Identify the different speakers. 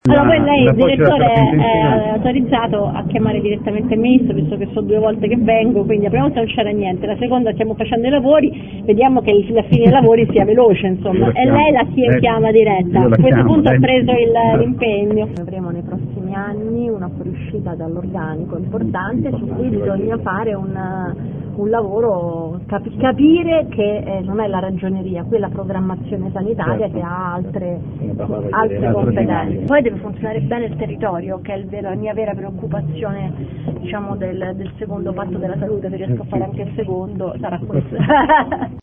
Speaker 1: Allora, poi lei, il direttore, è autorizzato a chiamare direttamente il ministro, visto che sono 2 volte che vengo, quindi la prima volta non c'era niente, la seconda stiamo facendo i lavori, vediamo che la fine dei lavori sia veloce, insomma, e lei la chiama diretta. A questo punto ho preso l'impegno. Avremo nei prossimi anni una fuoriuscita dall'organico importante su cui bisogna fare un lavoro, capire che non è la ragioneria, qui è la programmazione sanitaria che ha altre competenze. Poi deve funzionare bene il territorio, che è la mia vera preoccupazione, diciamo, del secondo patto della salute. Se riesco a fare anche il secondo sarà questo.